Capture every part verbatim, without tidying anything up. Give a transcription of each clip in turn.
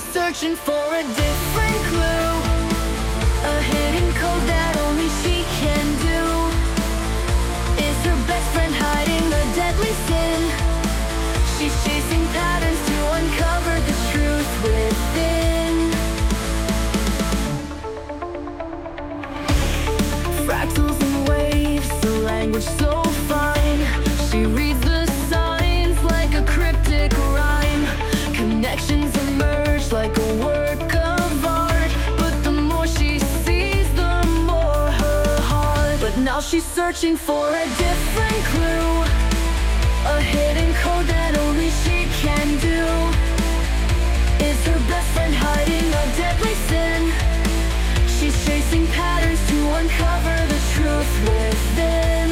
she's searching for a different clue, a hidden code that only she can do. Is her best friend hiding a deadly sin? She's chasing patterns to uncover the truth within. Fractals and waves, the language so fine. She reads the signs like a cryptic rhyme. Connections emerge like a work of art, but the more she sees, the more her heart. But now she's searching for a different clue, a hidden code that only she can do. Is her best friend hiding a deadly sin? She's chasing patterns to uncover the truth within.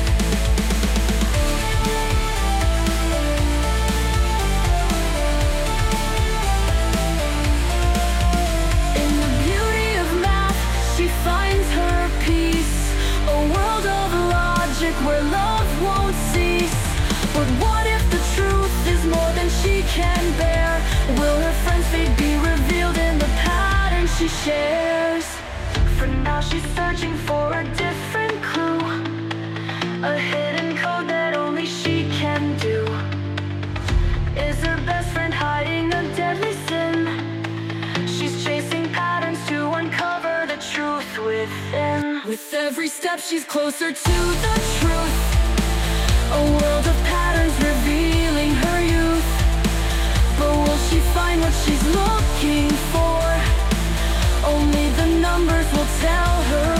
In the beauty of math, she finds her peace, a world of logic where love won't cease. But what if the truth is more than she can bear? Will her friend's fate be revealed in the pattern she shares? For now she's searching for a different clue, a hidden code that only she can do. Is her best friend hiding a deadly sin? She's chasing patterns to uncover the truth within. With every step she's closer to the truth, a world of patterns revealing her youth. But will she find what she's looking for? Only the numbers will tell her